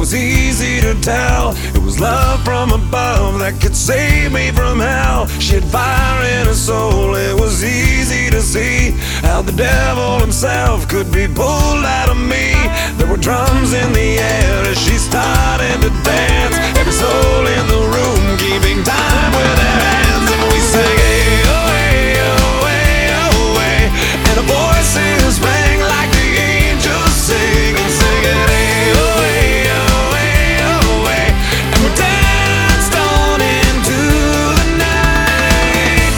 was easy to tell. It was love from above that could save me from hell. She had fire in her soul, it was easy to see how the devil himself could be pulled out of me. There were drums in the air as she started to dance, every soul in the room keeping time with their hands. And we sang, hey, oh, hey, oh, hey, oh, hey. And our voices rang like the angels sing and sing it, hey, oh, hey, oh, hey, oh, hey. And we danced on into the night.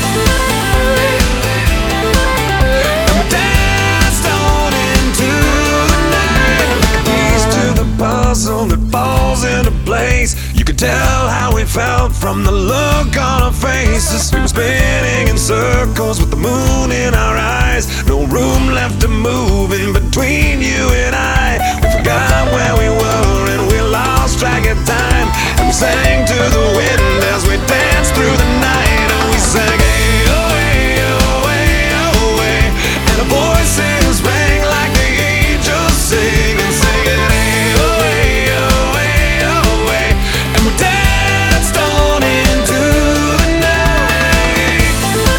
And we danced on into the night. Piece to the puzzle that falls into place. You could tell how we felt from the look on our faces. We were spinning in circles with the moon in our eyes. No room left to move in between you and I. We forgot where we were and we lost track of time. And we sang to the wind as we danced through the night. And we sang, hey, oh, hey, oh, hey, oh, hey. And our voices rang like the angels sing and sing it, hey, oh, hey, oh, hey, oh, hey. And we danced on into the night.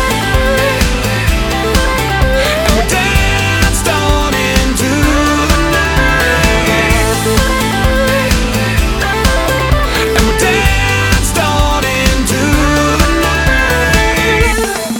And we danced on into the night. And we danced on into the night.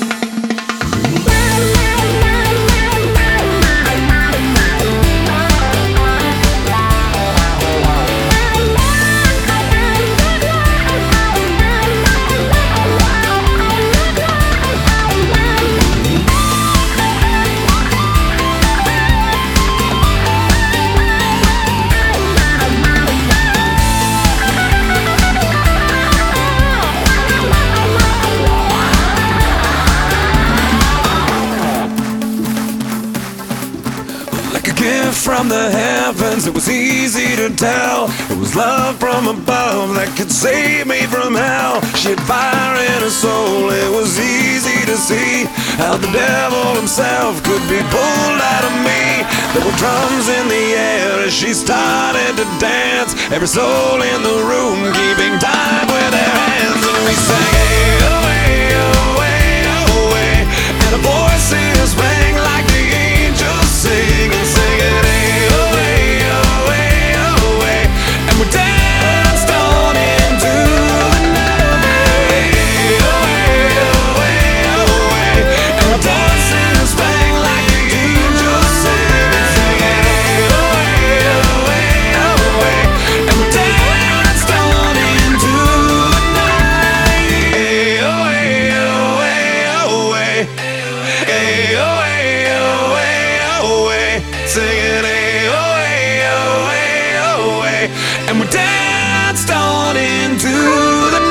Like a gift from the heavens, it was easy to tell. It was love from above that could save me from hell. She had fire in her soul, it was easy to see how the devil himself could be pulled out of me. There were drums in the air as she started to dance, every soul in the room keeping time with their hands. And we sang, hey, oh, hey, oh, hey, oh, hey. And our voices rang like the angels sing and sing it, hey, oh, hey, oh, hey, oh, hey. And we danced on into the night, hey, oh, hey, oh, hey, oh, hey. And our voices rang like the angels sing and sing it, hey, oh, hey, oh, hey, oh, hey. And we danced on into the night, hey, oh, hey, oh, hey, oh, hey. Hey, oh, hey, oh, hey, oh, hey. Singing, hey, oh, hey, oh, hey, oh, hey. And we danced on into the